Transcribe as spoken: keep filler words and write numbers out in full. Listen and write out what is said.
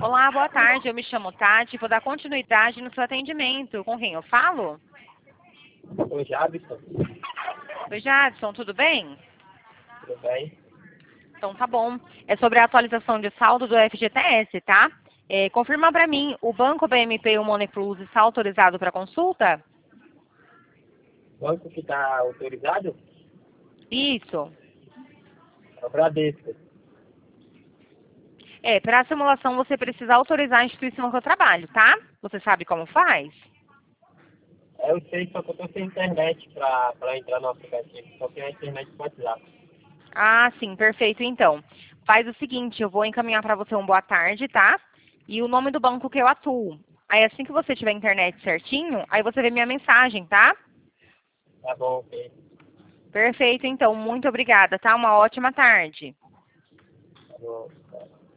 Olá, boa tarde. Eu me chamo Tati. Vou dar continuidade no seu atendimento. Com quem eu falo? Oi, Jadson. Oi, Jadson. Tudo bem? Tudo bem? Então tá bom. É sobre a atualização de saldo do F G T S, tá? É, confirma para mim, o Banco B M P e o Money Plus está autorizado para consulta? O banco que está autorizado Isso. é o Bradesco. É, para a simulação você precisa autorizar a instituição que eu trabalho, tá? Você sabe como faz? É, eu sei, só que eu estou sem internet para entrar no aplicativo. Só tenho a internet no WhatsApp. Ah, sim, perfeito. Então, faz o seguinte, eu vou encaminhar para você um boa tarde, tá? E o nome do banco que eu atuo. Aí assim que você tiver a internet certinho, aí você vê minha mensagem, tá? Tá bom, ok. Perfeito, então. Muito obrigada, tá? Uma ótima tarde. Tá bom. Tá.